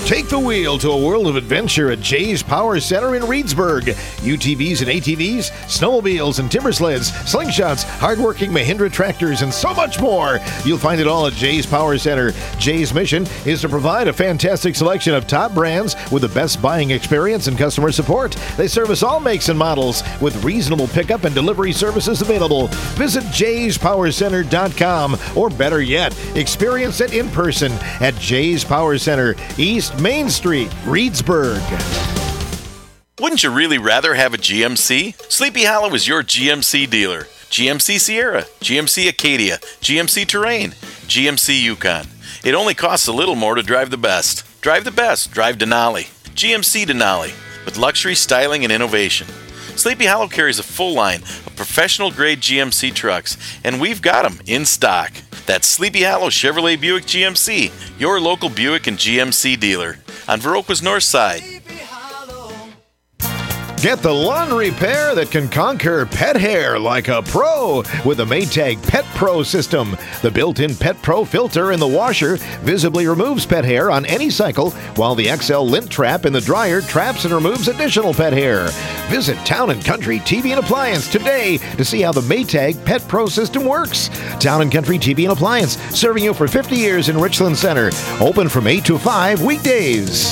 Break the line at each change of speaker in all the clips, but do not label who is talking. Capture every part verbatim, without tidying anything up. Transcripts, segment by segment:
Take the wheel to a world of adventure at Jay's Power Center in Reedsburg. U T Vs and A T Vs, snowmobiles and timber sleds, slingshots, hardworking Mahindra tractors, and so much more. You'll find it all at Jay's Power Center. Jay's mission is to provide a fantastic selection of top brands with the best buying experience and customer support. They service all makes and models with reasonable pickup and delivery services available. Visit jays power center dot com, or better yet, experience it in person at Jay's Power Center, East Main Street, Reedsburg.
Wouldn't you really rather have a G M C? Sleepy Hollow is your G M C dealer. G M C Sierra, G M C Acadia, G M C Terrain, G M C Yukon. It only costs a little more to drive the best. Drive the best. Drive Denali. G M C Denali, with luxury, styling, and innovation. Sleepy Hollow carries a full line of professional-grade G M C trucks, and we've got them in stock. That's Sleepy Hollow Chevrolet Buick G M C, your local Buick and G M C dealer on Viroqua's north side.
Get the lawn repair that can conquer pet hair like a pro with the Maytag Pet Pro system. The built-in Pet Pro filter in the washer visibly removes pet hair on any cycle, while the X L lint trap in the dryer traps and removes additional pet hair. Visit Town and Country T V and Appliance today to see how the Maytag Pet Pro system works. Town and Country T V and Appliance, serving you for fifty years in Richland Center. Open from eight to five weekdays.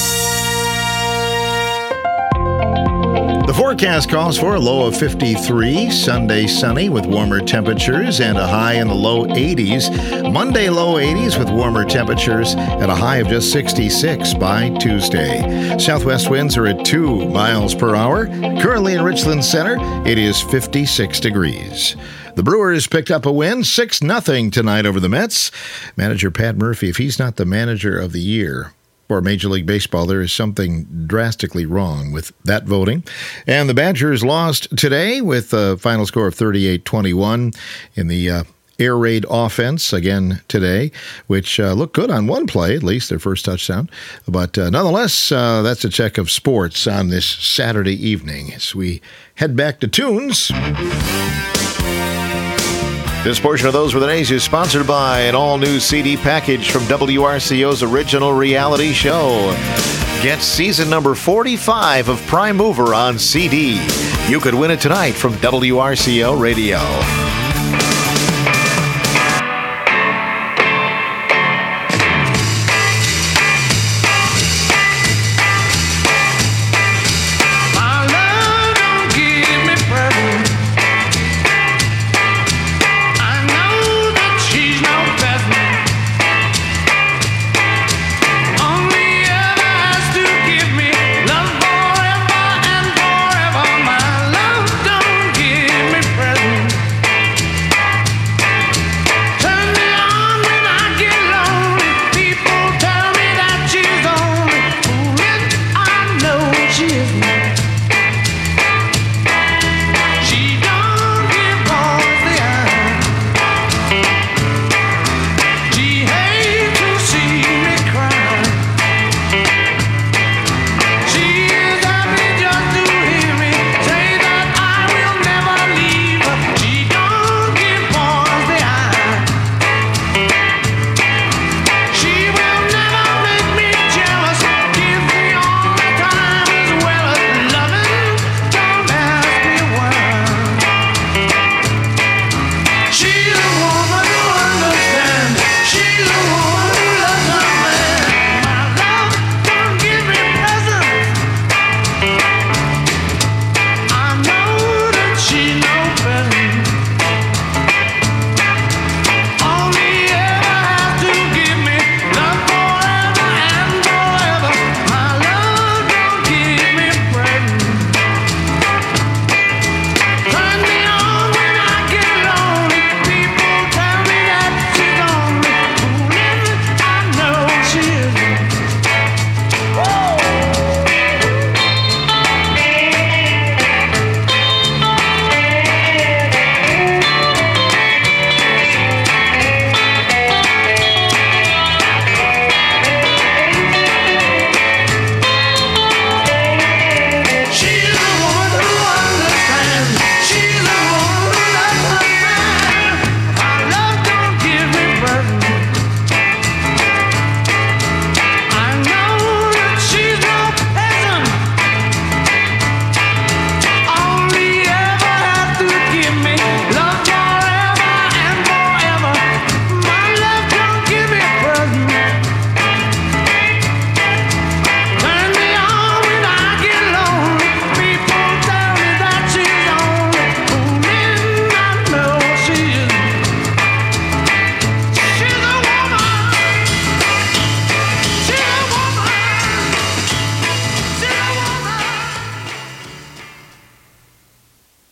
The forecast calls for a low of fifty-three, Sunday sunny with warmer temperatures and a high in the low eighties. Monday low eighties with warmer temperatures and a high of just sixty-six by Tuesday. Southwest winds are at two miles per hour. Currently in Richland Center, it is fifty-six degrees. The Brewers picked up a win, six nothing tonight over the Mets. Manager Pat Murphy, if he's not the manager of the year for Major League Baseball, there is something drastically wrong with that voting. And the Badgers lost today with a final score of thirty-eight twenty-one in the uh, air raid offense again today, which uh, looked good on one play, at least their first touchdown. But uh, nonetheless, uh, that's a check of sports on this Saturday evening as we head back to tunes. This portion of Those Were the Days is sponsored by an all-new C D package from W R C O's original reality show. Get season number forty-five of Prime Mover on C D. You could win it tonight from W R C O Radio.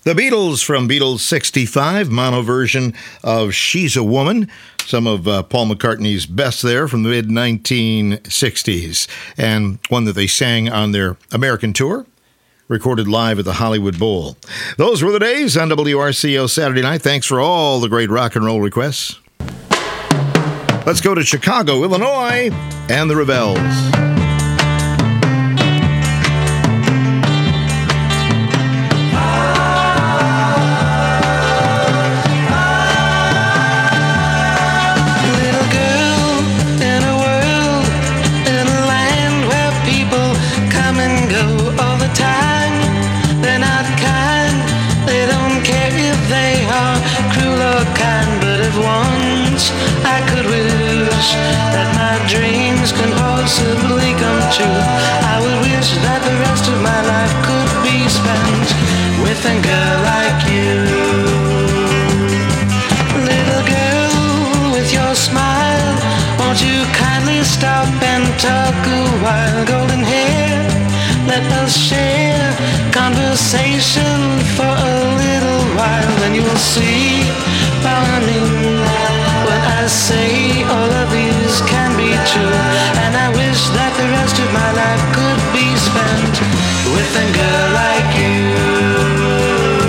The Beatles from Beatles sixty-five, mono version of She's a Woman, some of uh, Paul McCartney's best there from the mid nineteen sixties, and one that they sang on their American tour, recorded live at the Hollywood Bowl. Those were the days on W R C O Saturday night. Thanks for all the great rock and roll requests. Let's go to Chicago, Illinois, and the Rebels.
That my dreams can possibly come true. I would wish that the rest of my life could be spent with a girl like you. Little girl with your smile, won't you kindly stop and talk a while? Golden hair, let us share conversation for a little while. Then you'll see how I mean when I say all of these can be true. And I wish that the rest of my life could be spent with a girl like you.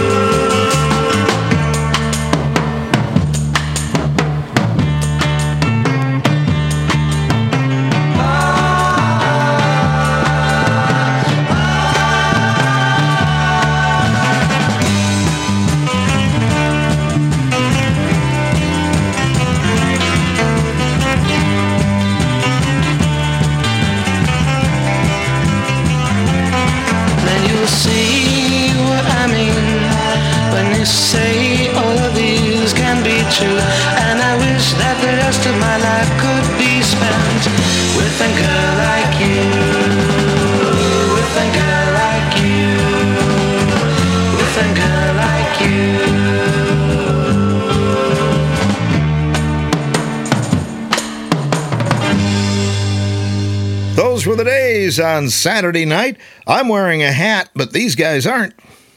See what I mean when you say all of these can be true. And I wish that the rest of my life could be spent with a girl like you, with a girl like you, with a girl like
you. Those were the days on Saturday night. I'm wearing a hat, but these guys aren't.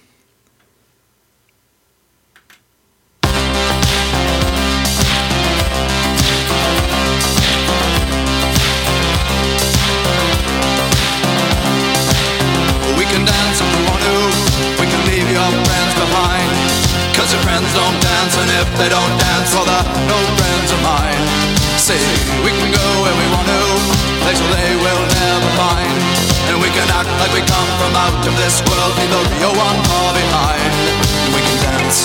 We can dance if we want to. We can leave your friends behind. Cause your friends don't dance, and if they don't dance, well, they're no friends of mine. See, we can go where we want to, place where they will never find. And we can act like we come from out of this world, leave the real one far behind. We can dance.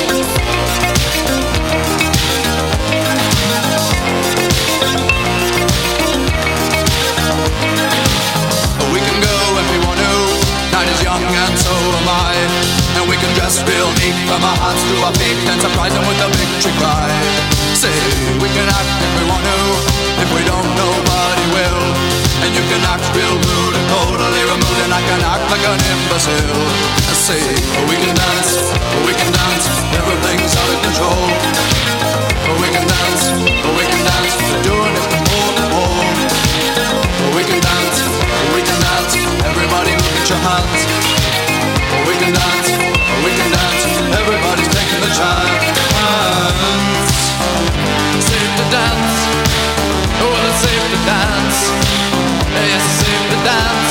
We can go if we want to. Night is young and so am I. And we can dress real neat from our hearts to our feet and surprise them with a victory cry. Say, we can act if we want to. If we don't, nobody will. And you can act real rude and totally removed, and I can act like an imbecile. I say, we can dance, we can dance, everything's out of control. We can dance, we can dance, we're doing it from pole to pole. We can dance, we can dance, everybody look at your hands. We can dance, we can dance, everybody's taking the chance. Safe to dance, oh, it's safe to dance. Yes, it's safe to dance.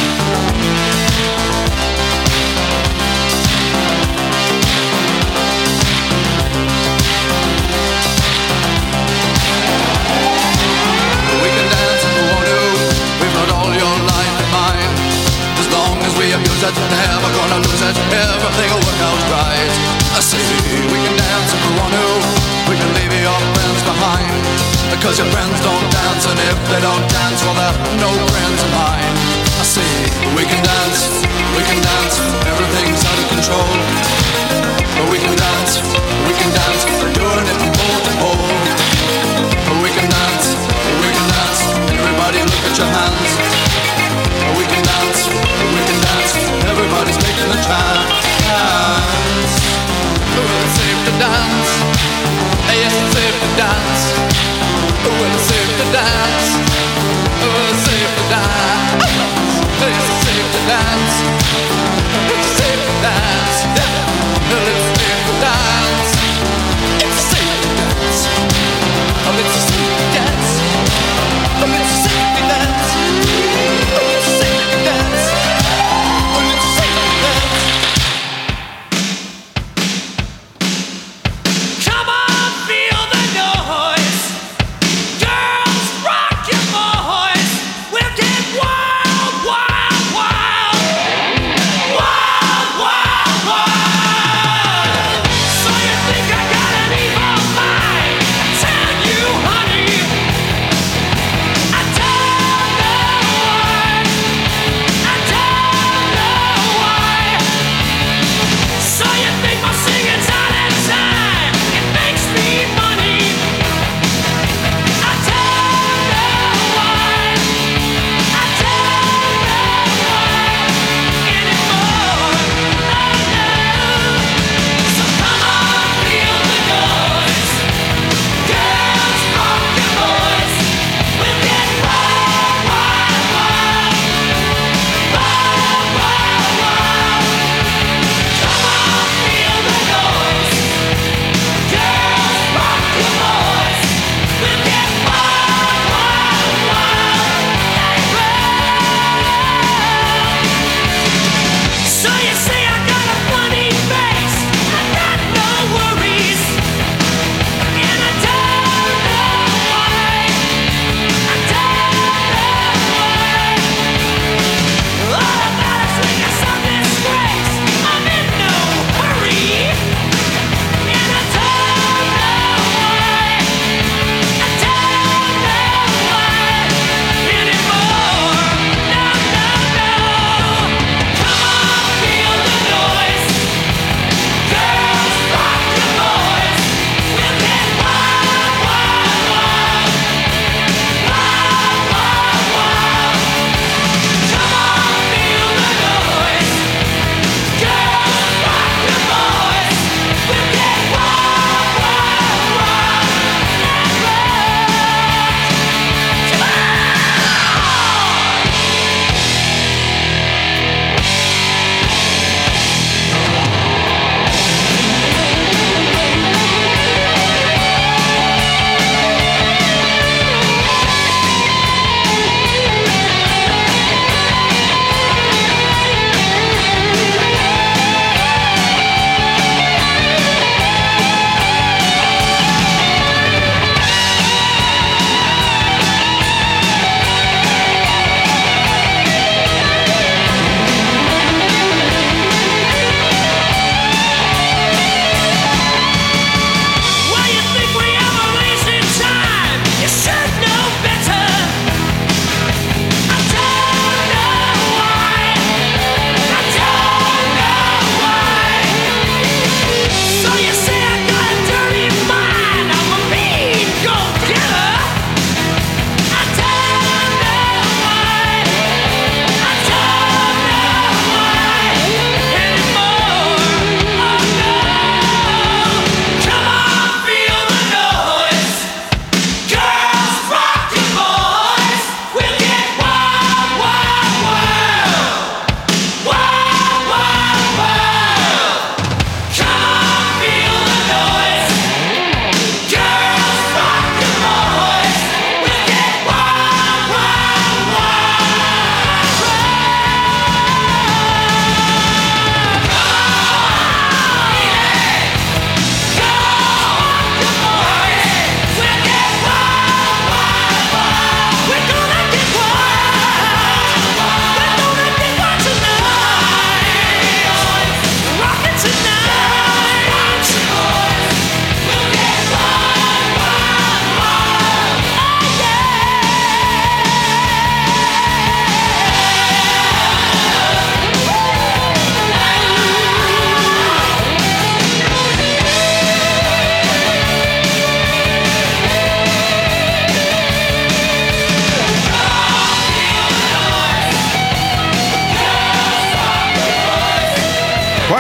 We can dance if we want to. We've got all your life in mind. As long as we abuse it, never gonna lose it. Everything will work out right. I say we can dance if we want to. We can leave your friends behind. Because your friends don't dance, and if they don't dance, well, they're no friends of mine. I say, we can dance, we can dance, everything's out of control. But we can dance, we can dance, we're doing it from pole to pole. But we can dance, we can dance, everybody look at your hands. But we can dance, we can dance, everybody's taking the chance. Oh, it's safe to dance, yes, it's safe to dance. Oh, it's safe to dance. Oh, it's safe to dance. It's safe to dance.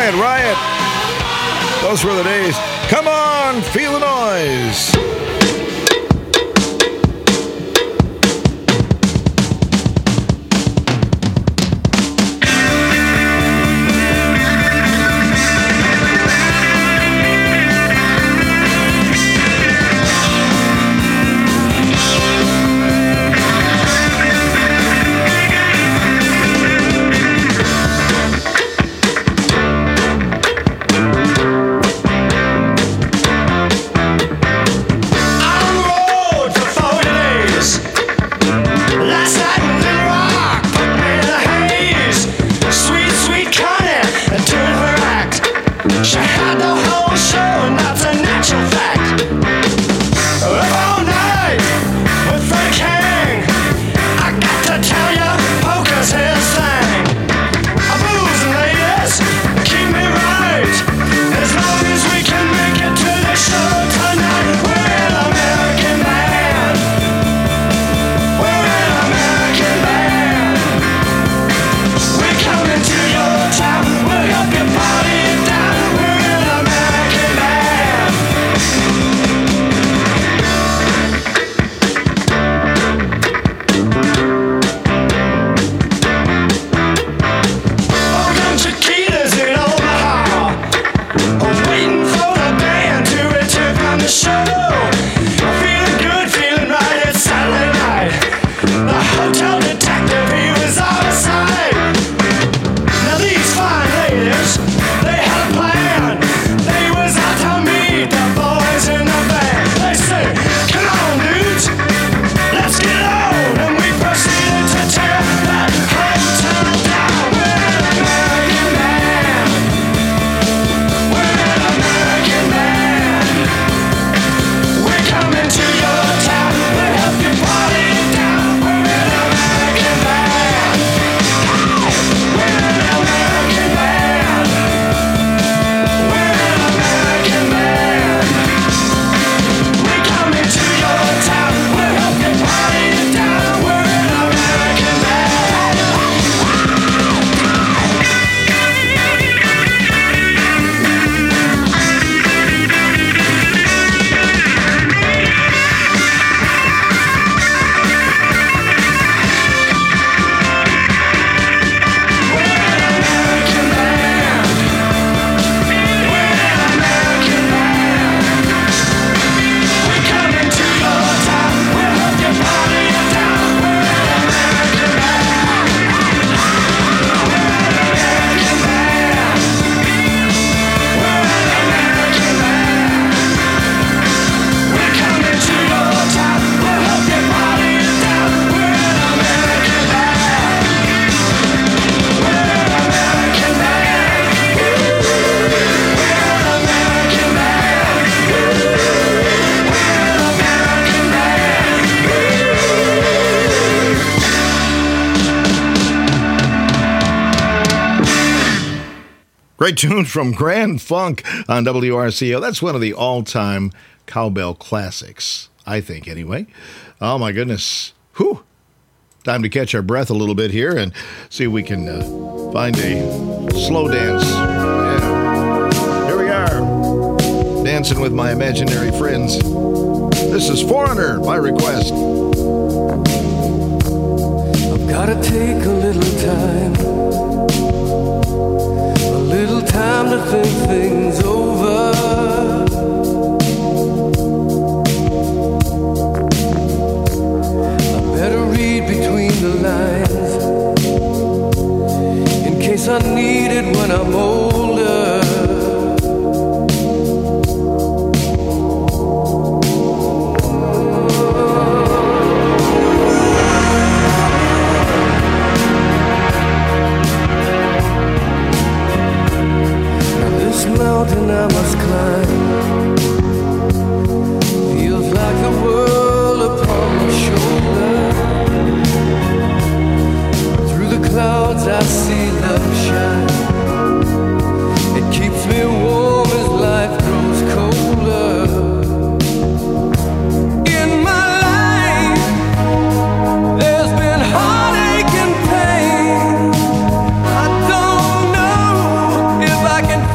Riot, riot. Those were the days. Come on, feel the noise. Great tune from Grand Funk on W R C O. That's one of the all-time cowbell classics, I think, anyway. Oh, my goodness. Whew. Time to catch our breath a little bit here and see if we can uh, find a slow dance. Yeah. Here we are, dancing with my imaginary friends. This is Foreigner, by request.
I've got to take a little time. Little time to think things over. I better read between the lines in case I need it when I'm older. Mountain I must climb feels like the world upon my shoulder. Through the clouds I see love shine. It keeps me warm as life grows colder. In my life there's been heartache and pain. I don't know if I can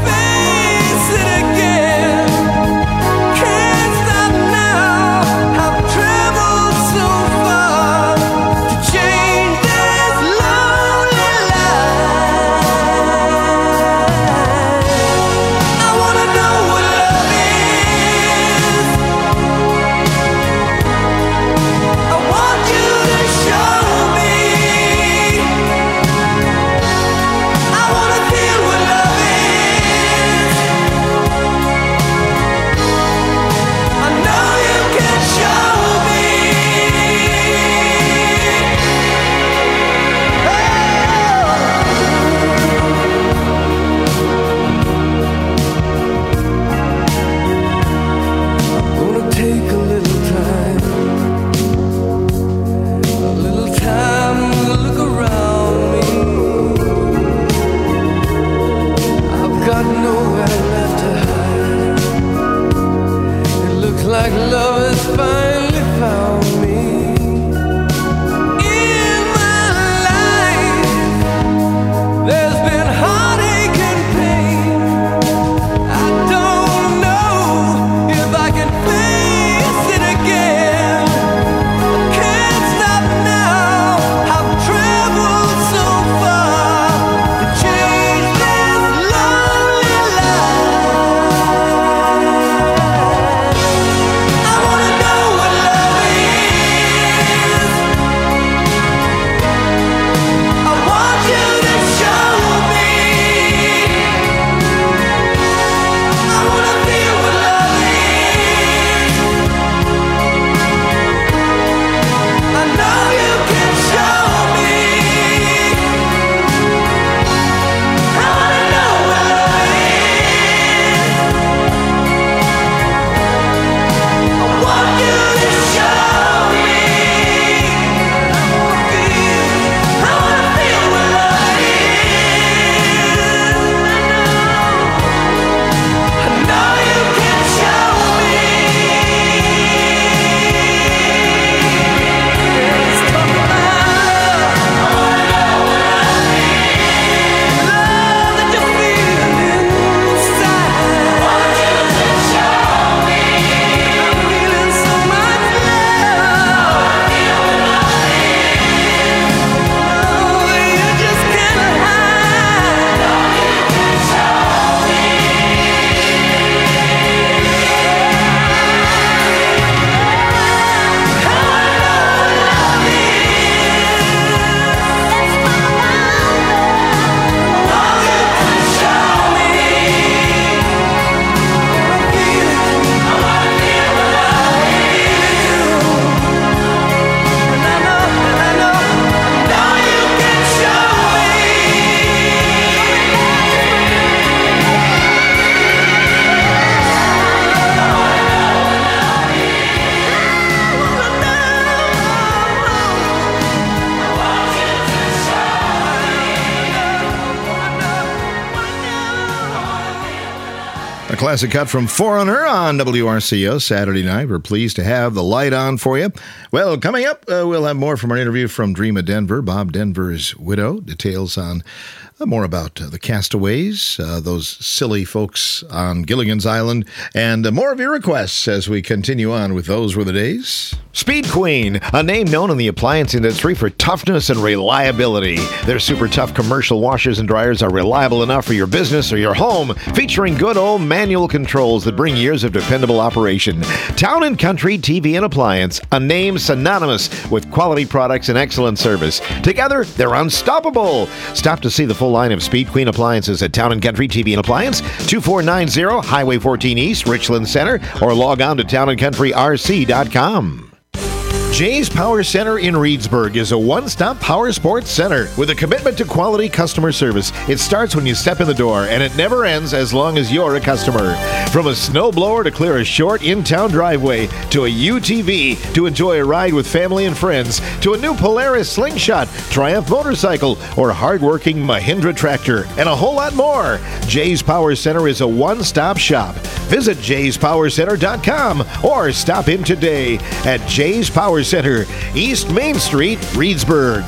classic cut from Foreigner on W R C O Saturday night. We're pleased to have the light on for you. Well, coming up, uh, we'll have more from our interview from Dreama Denver, Bob Denver's widow. Details on uh, more about uh, the castaways, uh, those silly folks on Gilligan's Island, and uh, more of your requests as we continue on with Those Were the Days. Speed Queen, a name known in the appliance industry for toughness and reliability. Their super tough commercial washers and dryers are reliable enough for your business or your home, featuring good old manual controls that bring years of dependable operation. Town and Country T V and Appliance, a name synonymous with quality products and excellent service. Together, they're unstoppable. Stop to see the full line of Speed Queen appliances at Town and Country T V and Appliance, two four nine zero Highway fourteen East, Richland Center, or log on to town and country r c dot com. Jay's Power Center in Reedsburg is a one-stop power sports center with a commitment to quality customer service. It starts when you step in the door, and it never ends as long as you're a customer. From a snowblower to clear a short in-town driveway, to a U T V to enjoy a ride with family and friends, to a new Polaris Slingshot, Triumph motorcycle, or hard-working Mahindra tractor, and a whole lot more. Jay's Power Center is a one-stop shop. Visit jays power center dot com or stop in today at Jay's Power Center, East Main Street, Reedsburg.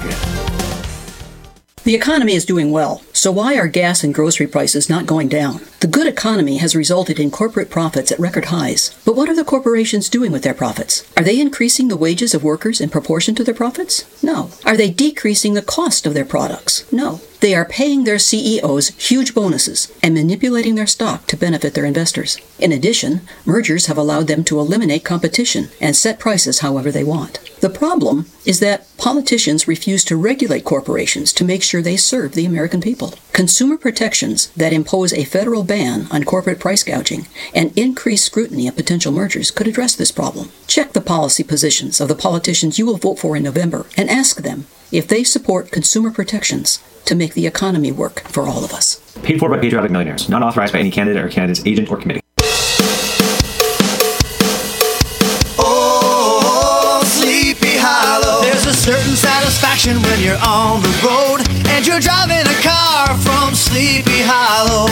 The economy is doing well, so why are gas and grocery prices not going down? The good economy has resulted in corporate profits at record highs. But what are the corporations doing with their profits? Are they increasing the wages of workers in proportion to their profits? No. Are they decreasing the cost of their products? No. They are paying their C E Os huge bonuses and manipulating their stock to benefit their investors. In addition, mergers have allowed them to eliminate competition and set prices however they want. The problem is that politicians refuse to regulate corporations to make sure they serve the American people. Consumer protections that impose a federal ban on corporate price gouging and increased scrutiny of potential mergers could address this problem. Check the policy positions of the politicians you will vote for in November and ask them if they support consumer protections to make the economy work for all of us.
Paid for by patriotic millionaires, not authorized by any candidate or candidate's agent or committee.
Oh, Sleepy Hollow. There's a certain satisfaction when you're on the road and you're driving a car from Sleepy Hollow.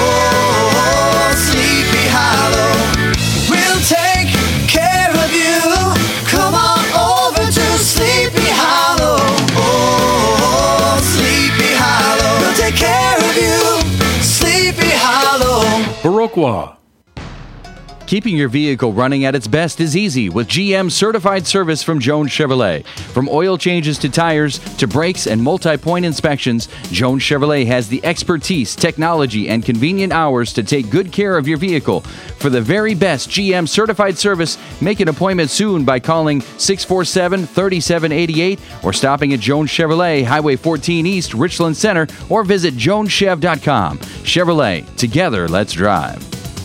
Oh, Sleepy Hollow. We'll take care of you. Come on over to Sleepy Hollow. Oh, Sleepy Hollow. We'll take care of you. Sleepy Hollow.
Viroqua. Keeping your vehicle running at its best is easy with G M certified service from Jones Chevrolet. From oil changes to tires to brakes and multi-point inspections, Jones Chevrolet has the expertise, technology, and convenient hours to take good care of your vehicle. For the very best G M certified service, make an appointment soon by calling six four seven, three seven eight eight or stopping at Jones Chevrolet, Highway fourteen East, Richland Center, or visit jones chev dot com. Chevrolet, together, let's drive.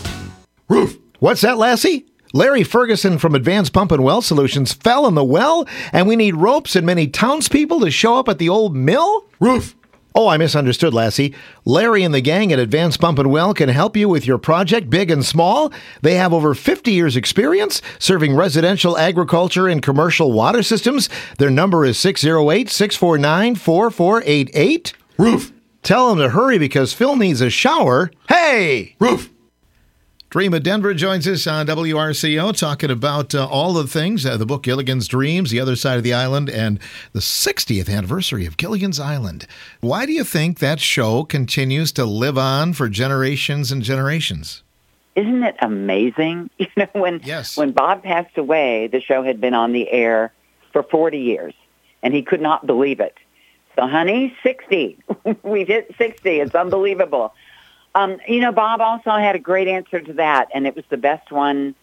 Roof. What's that, Lassie? Larry Ferguson from Advanced Pump and Well Solutions fell in the well, and we need ropes and many townspeople to show up at the old mill? Roof. Oh, I misunderstood, Lassie. Larry and the gang at Advanced Pump and Well can help you with your project, big and small. They have over fifty years experience serving residential, agriculture, and commercial water systems. Their number is six oh eight, six four nine, four four eight eight. Roof. Tell them to hurry because Phil needs a shower. Hey! Roof. Dreama Denver joins us on W R C O talking about uh, all the things, uh, the book Gilligan's Dreams, The Other Side of the Island, and the sixtieth anniversary of Gilligan's Island. Why do you think that show continues to live on for generations and generations?
Isn't it amazing? You know, when
yes.
when Bob passed away, the show had been on the air for forty years, and he could not believe it. So, honey, sixty. We've hit sixty. It's unbelievable. Um, you know, Bob also had a great answer to that, and it was the best one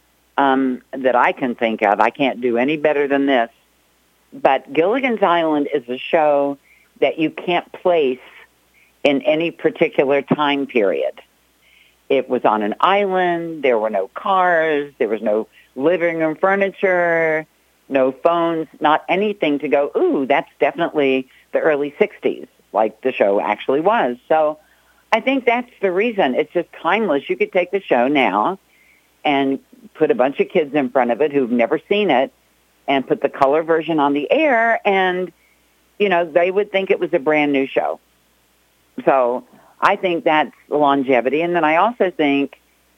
um, that I can think of. I can't do any better than this. But Gilligan's Island is a show that you can't place in any particular time period. It was on an island. There were no cars. There was no living room furniture, no phones, not anything to go, ooh, that's definitely the early sixties, like the show actually was. So I think that's the reason. It's just timeless. You could take the show now and put a bunch of kids in front of it who've never seen it and put the color version on the air, and, you know, they would think it was a brand new show. So I think that's longevity. And then I also think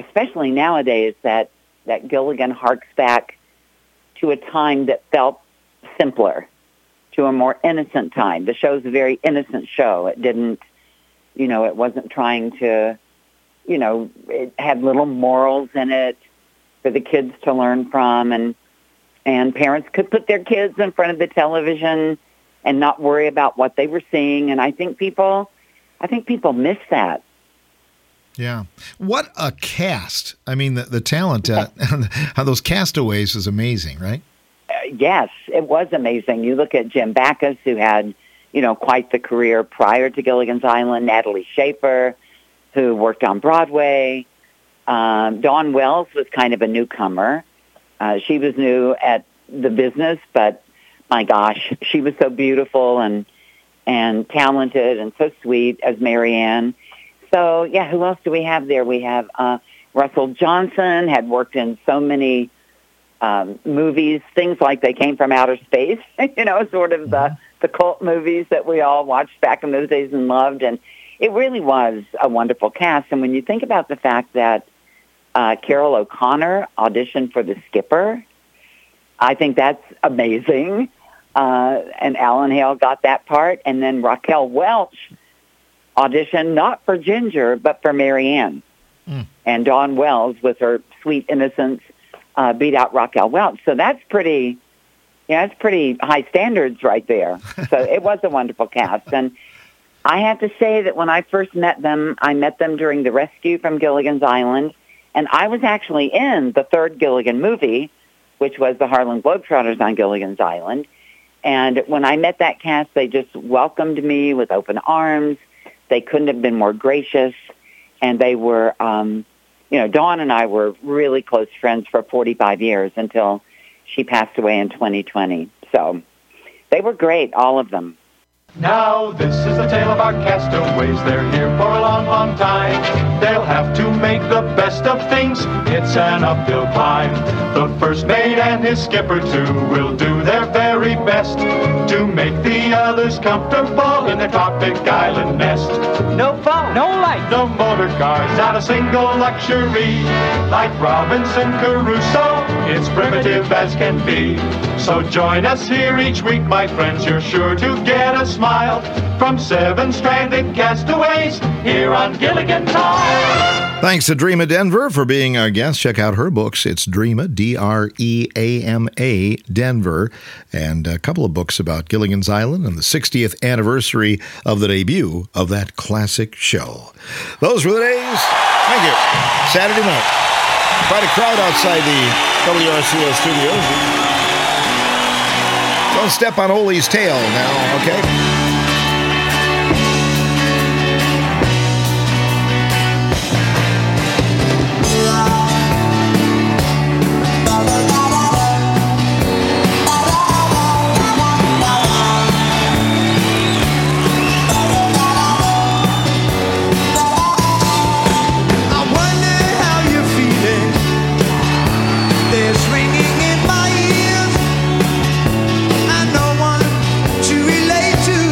especially nowadays, that, that Gilligan harks back to a time that felt simpler, to a more innocent time. The show's a very innocent show. It didn't, you know, it wasn't trying to, you know, it had little morals in it for the kids to learn from, and and parents could put their kids in front of the television and not worry about what they were seeing. And I think people, I think people miss that.
Yeah. What a cast. I mean, the, the talent uh, on those castaways is amazing, right?
Uh, yes, it was amazing. You look at Jim Backus, who had, you know, quite the career prior to Gilligan's Island, Natalie Schaefer, who worked on Broadway. Um, Dawn Wells was kind of a newcomer. Uh, she was new at the business, but my gosh, she was so beautiful and and talented and so sweet as Marianne. So, yeah, who else do we have there? We have uh, Russell Johnson, had worked in so many um, movies, things like They Came from Outer Space, you know, sort of the, the cult movies that we all watched back in those days and loved. And it really was a wonderful cast. And when you think about the fact that uh, Carol O'Connor auditioned for the Skipper, I think that's amazing. Uh, and Alan Hale got that part. And then Raquel Welch auditioned not for Ginger, but for Marianne. Mm. And Dawn Wells, with her sweet innocence, uh, beat out Raquel Welch. So that's pretty, yeah, that's pretty high standards right there. So it was a wonderful cast. And I have to say that when I first met them, I met them during the rescue from Gilligan's Island. And I was actually in the third Gilligan movie, which was the Harlem Globetrotters on Gilligan's Island. And when I met that cast, they just welcomed me with open arms. They couldn't have been more gracious. And they were, um, you know, Dawn and I were really close friends for forty-five years until she passed away in twenty twenty. So they were great, all of them.
Now this is the tale of our castaways. They're here for a long, long time. They'll have to make the best of things. It's an uphill climb. The first mate and his skipper too will do their very best to make the others comfortable in their tropic island nest.
No phone, no light,
no motor cars, not a single luxury. Like Robinson Crusoe, it's primitive as can be. So join us here each week, my friends. You're sure to get a smile from seven stranded castaways here on Gilligan's Island.
Thanks to Dreama Denver for being our guest. Check out her books. It's Dreama, D R E A M A, Denver, and a couple of books about Gilligan's Island and the sixtieth anniversary of the debut of that classic show. Those were the days. Thank you. Saturday night. Quite a crowd outside the W R C O studios. Don't step on Ole's tail now, okay?
Ringing in my ears, and no one to relate to.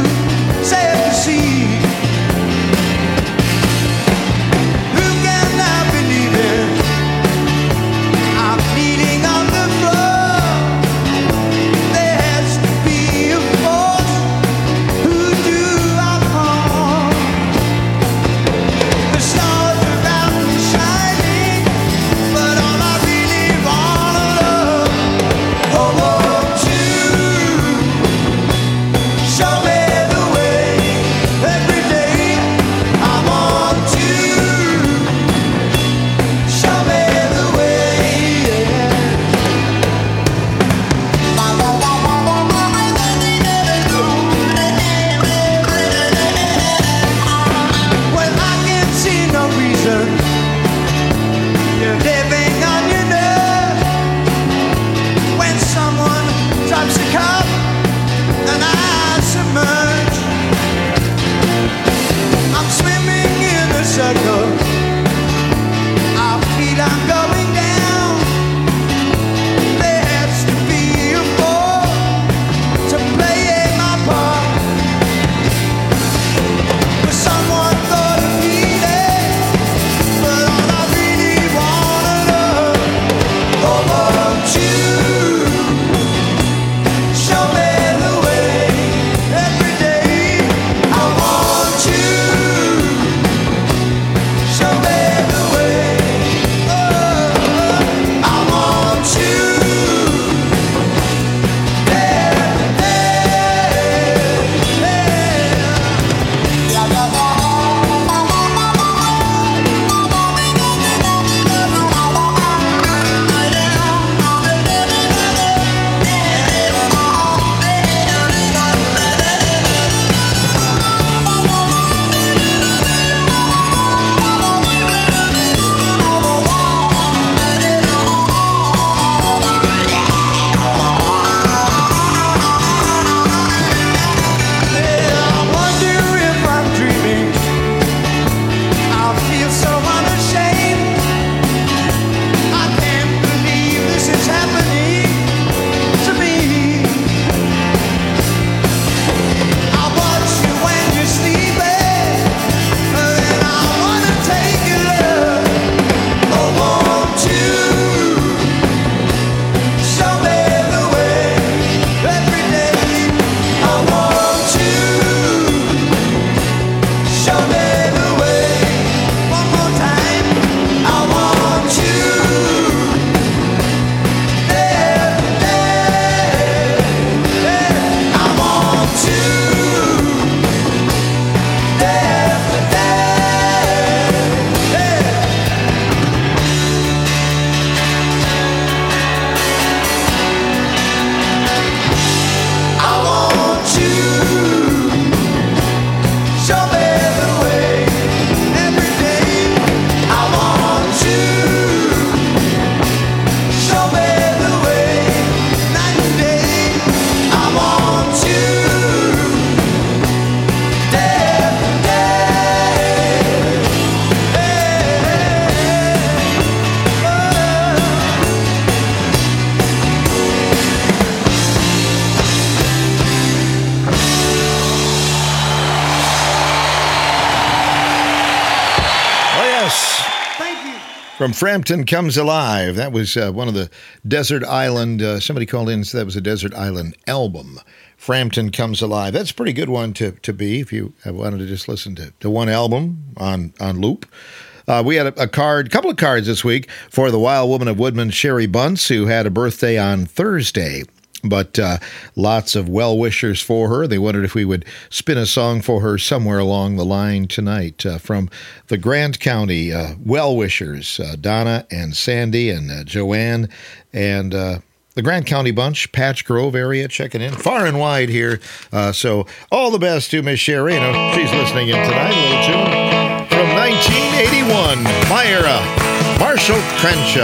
From Frampton Comes Alive. That was uh, one of the Desert Island, uh, somebody called in and said that was a Desert Island album. Frampton Comes Alive. That's a pretty good one to, to be if you wanted to just listen to, to one album on, on loop. Uh, we had a, a card, a couple of cards this week for the Wild Woman of Woodman, Sherry Bunce, who had a birthday on Thursday. But uh, lots of well-wishers for her. They wondered if we would spin a song for her somewhere along the line tonight. Uh, from the Grant County uh, well-wishers, uh, Donna and Sandy and uh, Joanne, and uh, the Grant County bunch, Patch Grove area, checking in far and wide here. Uh, so all the best to Miss Sherry. You know, she's listening in tonight. A little tune from nineteen eighty-one, my era, Marshall Crenshaw.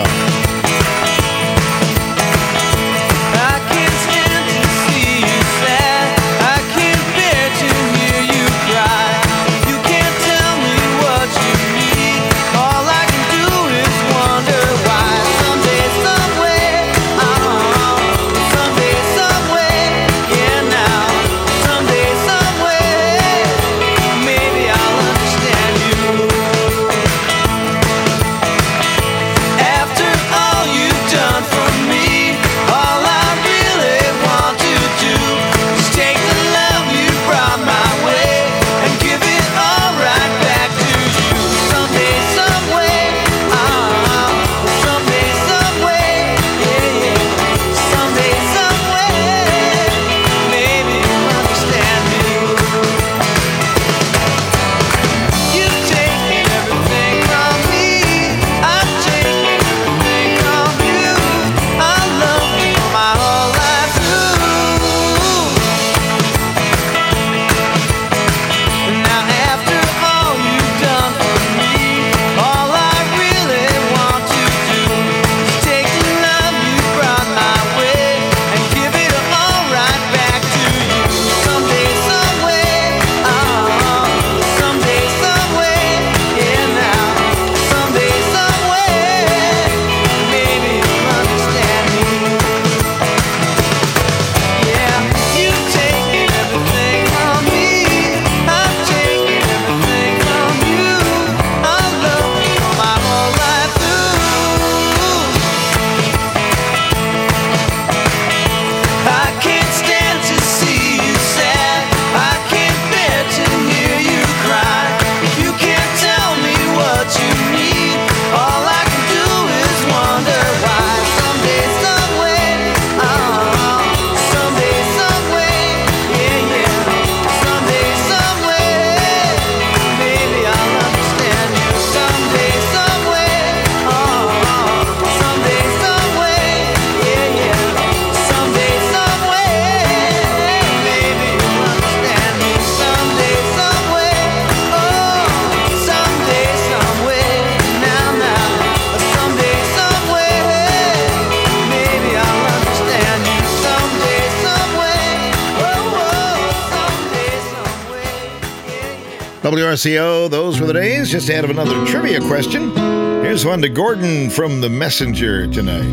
W R C O, those were the days. Just add of another trivia question. Here's one to Gordon from The Messenger tonight.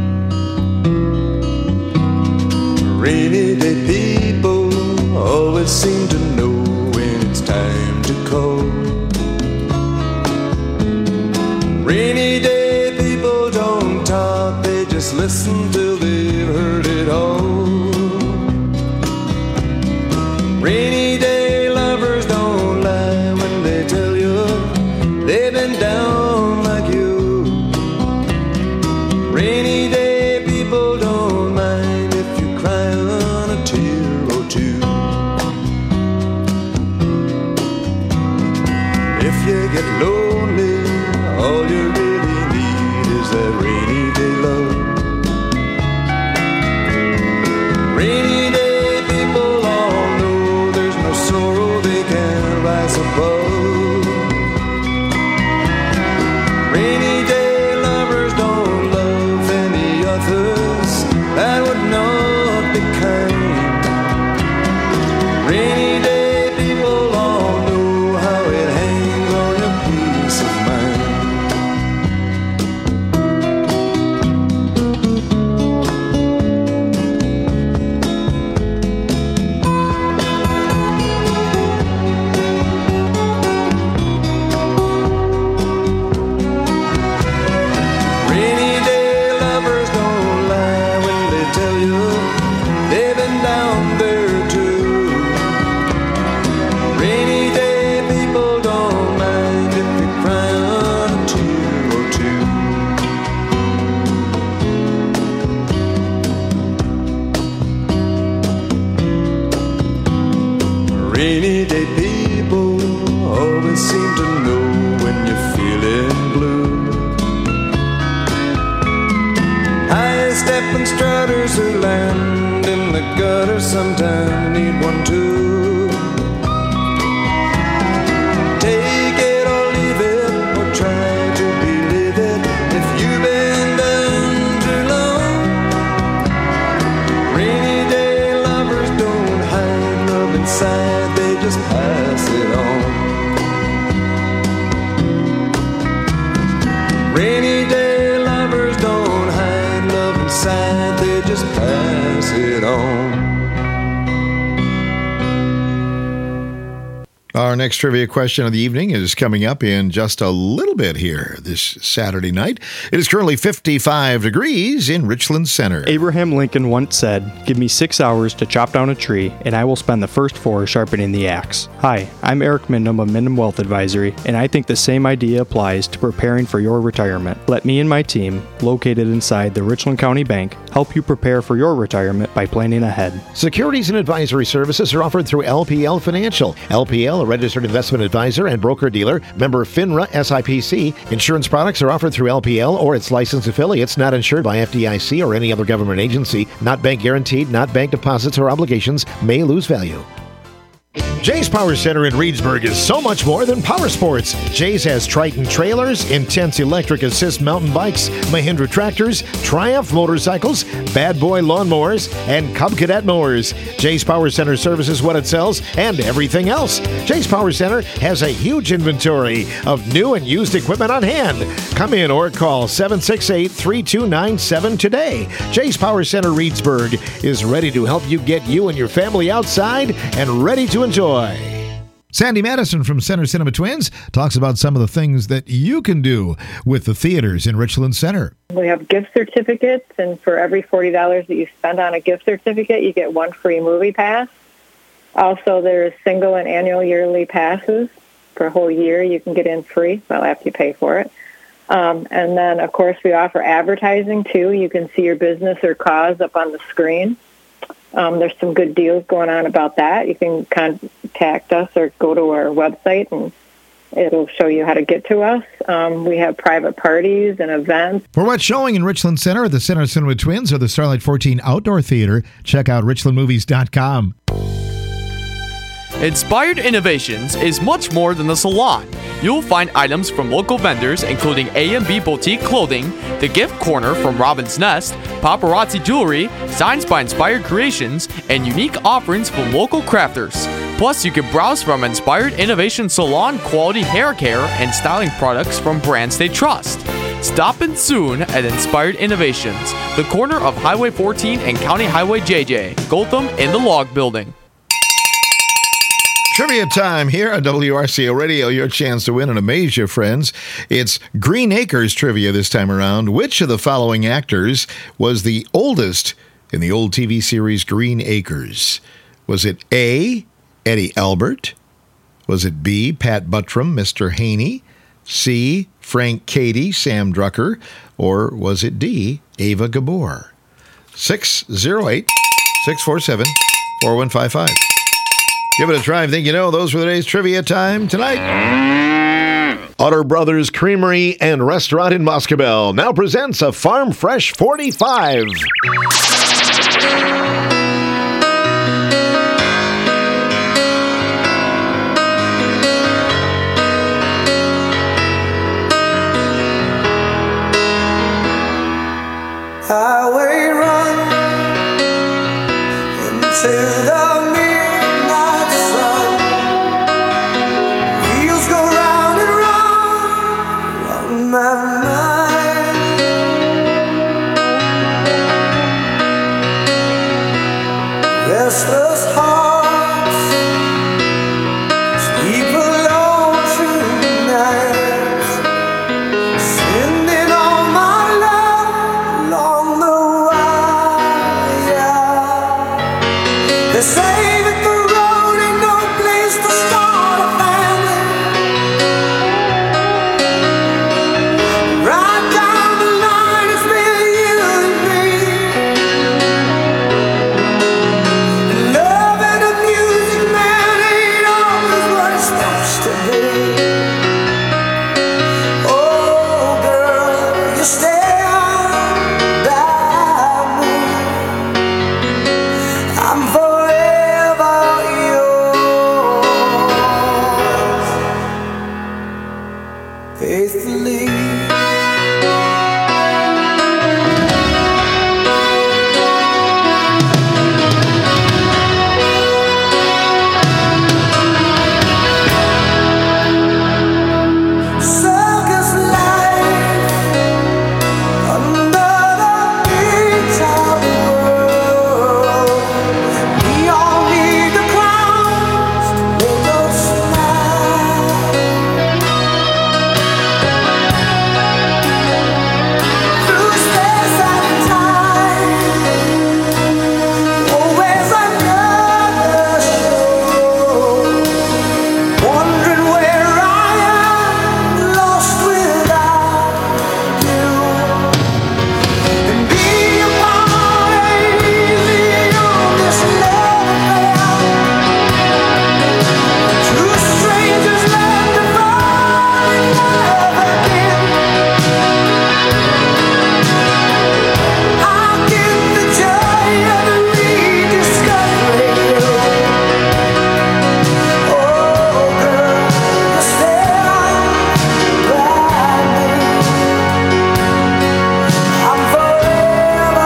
Rainy day people always seem to know when it's time to call. Rainy day people don't talk, they just listen till they've heard it all. Rainy day lovers don't lie when they tell you they've been down like you. Rainy day people don't mind if you cry on a tear or two. If you get lonely, all you really need is that rainy day love. Rainy day people all know there's no sorrow they can rise above. Rainy day lovers don't love any others, that would not be kind. Rainy day people all know how it hangs on your peace of mind. Rainy day people always seem to know when you're feeling blue. High stepping strutters who land in the gutter sometime need one too. Take it or leave it, or try to believe it if you've been down too long. Rainy day lovers don't hide love inside, they just pass it on. Rainy day lovers don't hide love inside, they just pass it on.
Our next trivia question of the evening is coming up in just a little bit here this Saturday night. It is currently fifty-five degrees in Richland Center.
Abraham Lincoln once said, "Give me six hours to chop down a tree, and I will spend the first four sharpening the axe." Hi, I'm Eric Mindham of Mindham Wealth Advisory, and I think the same idea applies to preparing for your retirement. Let me and my team, located inside the Richland County Bank, help you prepare for your retirement by planning ahead.
Securities and advisory services are offered through L P L Financial. L P L, a registered investment advisor and broker-dealer, member FINRA S I P C. Insurance products are offered through L P L or its licensed affiliates, not insured by F D I C or any other government agency, not bank guaranteed, not bank deposits or obligations, may lose value. Jay's Power Center in Reedsburg is so much more than power sports. Jay's has Triton trailers, Intense electric assist mountain bikes, Mahindra tractors, Triumph motorcycles, Bad Boy lawnmowers, and Cub Cadet mowers. Jay's Power Center services what it sells and everything else. Jay's Power Center has a huge inventory of new and used equipment on hand. Come in or call seven six eight, three two nine seven today. Jay's Power Center Reedsburg is ready to help you get you and your family outside and ready to enjoy. Sandy Madison from Center Cinema Twins talks about some of the things that you can do with the theaters in Richland Center.
We have gift certificates, and for every forty dollars that you spend on a gift certificate, you get one free movie pass. Also, there's single and annual yearly passes. For a whole year, you can get in free, well, after you pay for it. Um, and then, of course, we offer advertising, too. You can see your business or cause up on the screen. Um, there's some good deals going on about that. You can contact us or go to our website, and it'll show you how to get to us. Um, we have private parties and events.
For what's showing in Richland Center at the Center Cinema Twins or the Starlight fourteen Outdoor Theater, check out richland movies dot com.
Inspired Innovations is much more than a salon. You'll find items from local vendors including A and B Boutique Clothing, The Gift Corner from Robin's Nest, Paparazzi Jewelry, Signs by Inspired Creations, and unique offerings from local crafters. Plus, you can browse from Inspired Innovation Salon quality hair care and styling products from brands they trust. Stop in soon at Inspired Innovations, the corner of Highway fourteen and County Highway J J, Gotham in the Log Building.
Trivia time here on W R C O Radio. Your chance to win and amaze your friends. It's Green Acres trivia this time around. Which of the following actors was the oldest in the old T V series Green Acres? Was it A, Eddie Albert? Was it B, Pat Buttram, Mister Haney? C, Frank Cady, Sam Drucker? Or was it D, Ava Gabor? six oh eight, six four seven, four one five five. Give it a try. Think you know. Those were today's trivia time tonight. Otter Brothers Creamery and Restaurant in Moscobel now presents a Farm Fresh forty-five.
Highway run into the faithfully. Circus life under the beach of the world. We all need the clowns to make us smile. Through space and time, always another show. Wondering where I am, lost without you. And being crazy on this love affair. Two strangers learn to fall in love again. I'll give the joy of rediscovering you. Oh, girl, you're staring by me. I'm forever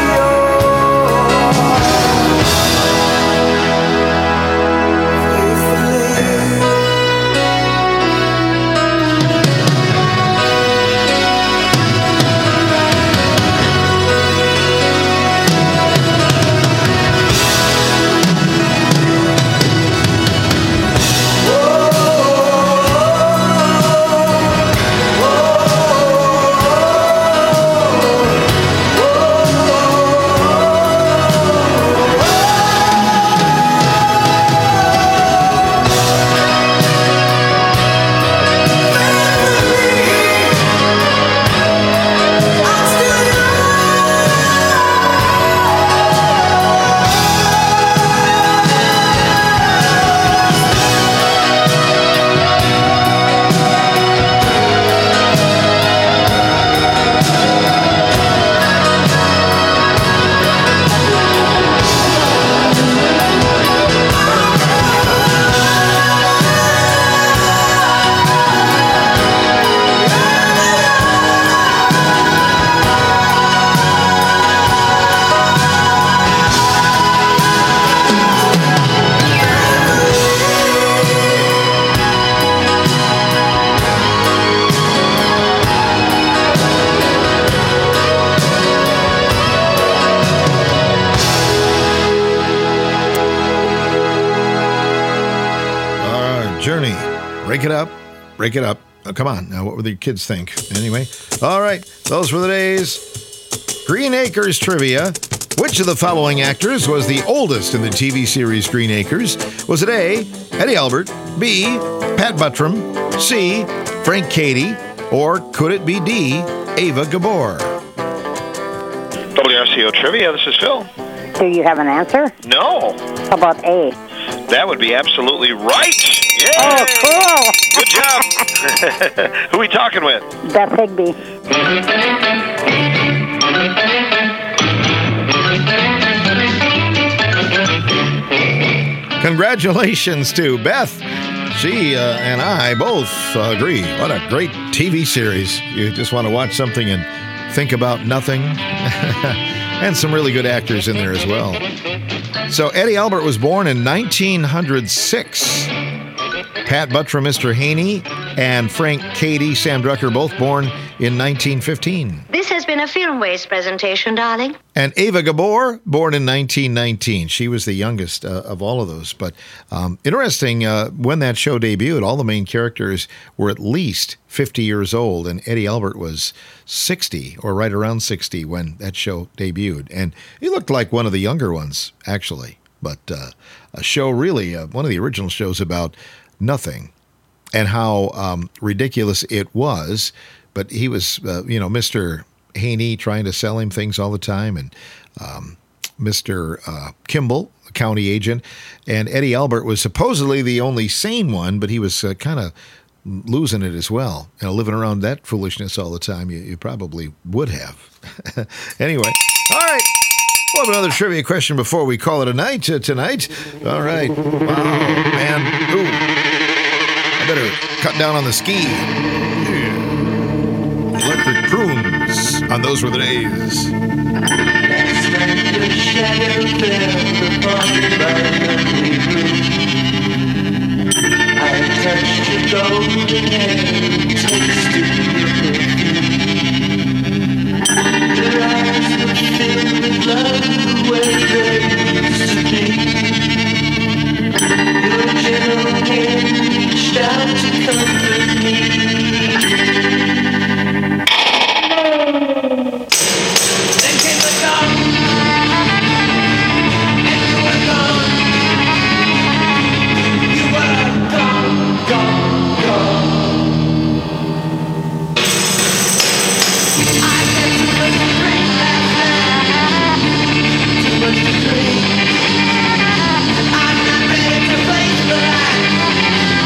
Uh, Journey. Break it up. Break it up. Oh, come on. Now, what would the kids think? Anyway. All right. Those were the days. Green Acres trivia. Which of the following actors was the oldest in the T V series Green Acres? Was it A, Eddie Albert, B, Pat Buttram, C, Frank Cady, or could it be D, Ava Gabor?
W R C O Trivia, this is Phil.
Do you have an answer?
No,
How about A?
that would be absolutely right. Yeah.
Oh, cool.
Good job. Who are we talking with?
Beth Higby.
Congratulations to Beth. She uh, and I both uh, agree. What a great T V series. You just want to watch something and think about nothing. And some really good actors in there as well. So Eddie Albert was born in nineteen oh six. Pat Buttram, Mister Haney, and Frank Cady, Sam Drucker, both born in nineteen fifteen.
This has been a Film Waste presentation, darling.
And Ava Gabor, born in nineteen nineteen. She was the youngest uh, of all of those. But um, interesting, uh, when that show debuted, all the main characters were at least fifty years old, and Eddie Albert was sixty, or right around sixty, when that show debuted. And he looked like one of the younger ones, actually. But uh, a show really, uh, one of the original shows about nothing and how um, ridiculous it was. But he was, uh, you know, Mister Haney trying to sell him things all the time, and um, Mister Uh, Kimball, the county agent, and Eddie Albert was supposedly the only sane one, but he was uh, kind of losing it as well. You know, living around that foolishness all the time, you, you probably would have. Anyway, all right. We'll have another trivia question before we call it a night uh, tonight. All right. Wow, man. Ooh. I better cut down on the ski. Yeah. Croons on Those Were the Days.
Last night your shadow fell upon the balcony room. I touched your golden hair and tasted your perfume. Your eyes were filled with love the way they used to be. Your gentle hand reached out to comfort me. Then came the dawn, and you were gone. You were gone, gone, gone. I had too much to drink last night, too much to drink. I'm not ready to face the light.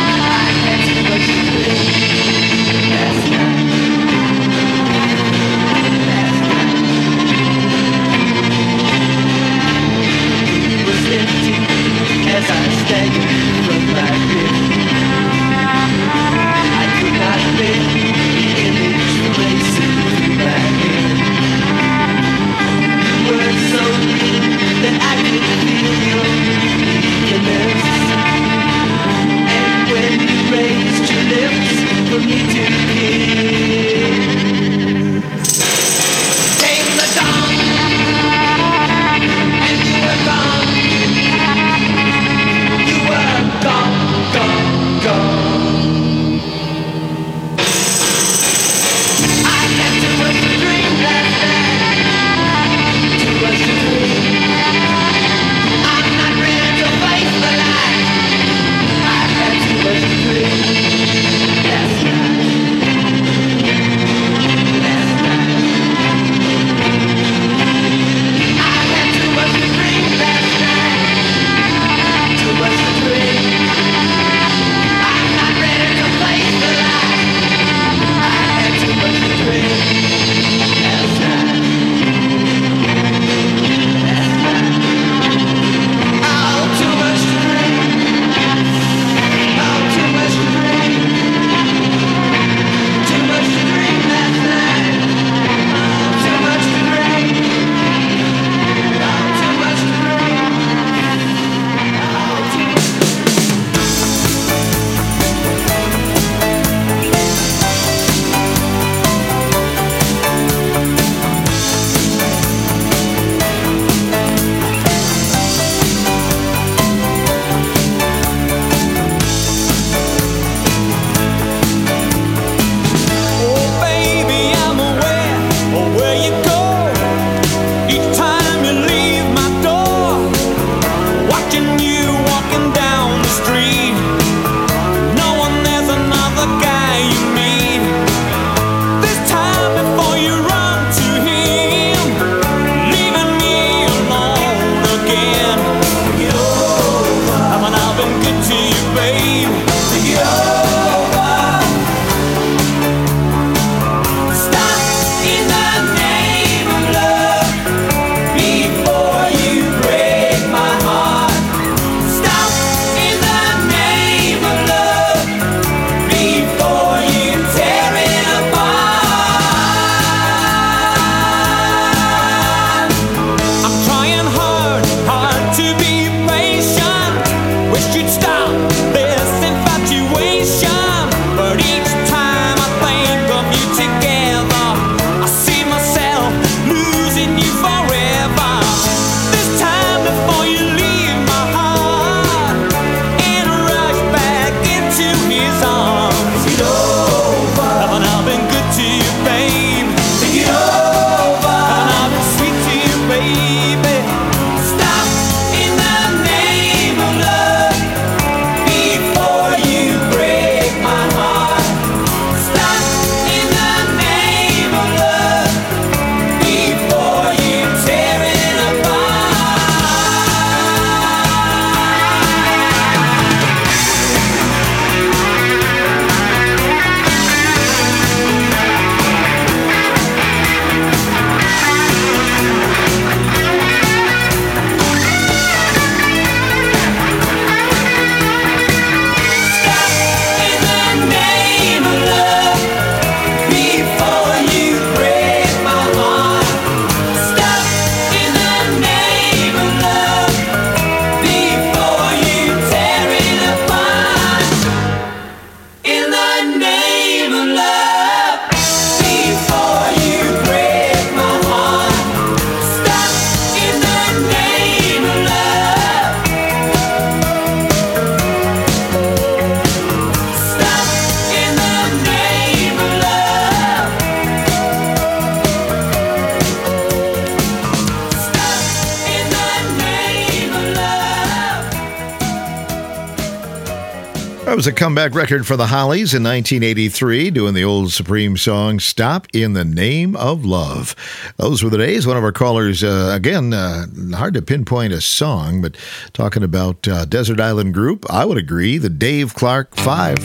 That was a comeback record for the Hollies in nineteen eighty-three, doing the old Supreme song, Stop in the Name of Love. Those were the days. One of our callers, uh, again, uh, hard to pinpoint a song, but talking about uh, Desert Island Group, I would agree, the Dave Clark Five.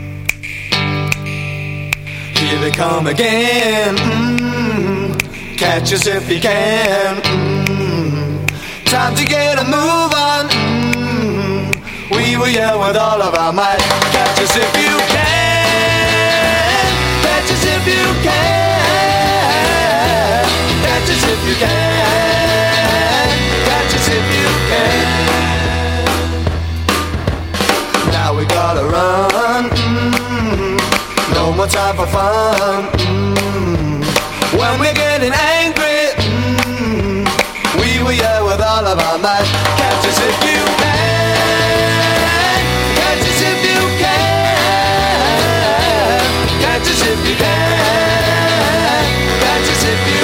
Here they come again. Mm-hmm. Catch us if you can. Mm-hmm. Time to get a move on. Mm-hmm. We will yell with all of our might. Catch us if you can. Catch us if you can. Catch us if you can. Catch us if you can. Now we gotta run. Mm-hmm. No more time for fun. Mm-hmm. When we're getting angry, mm-hmm. we will yell with all of our might. Catch us if you can. Catch us if you can. Catch us if you can. Catch us if you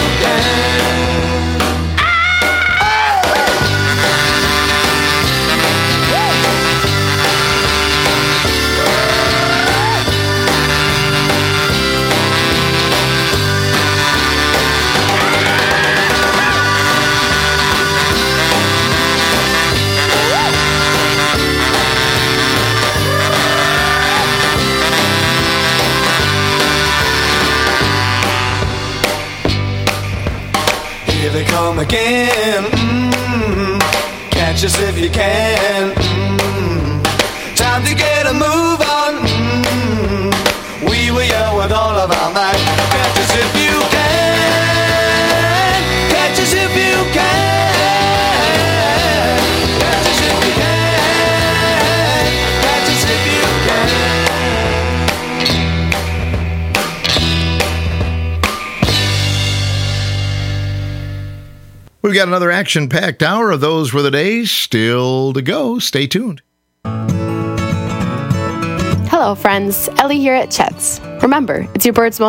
they come again. Mm-hmm. Catch us if you can. Mm-hmm. Time to get a move on. Mm-hmm. We will yell with all of our might. Catch us if you can. Catch us if you can. Catch us if you can. Catch us if you can.
We've got another action-packed hour of Those Were the Days still to go. Stay tuned.
Hello, friends. Ellie here at Chet's. Remember, it's your bird's most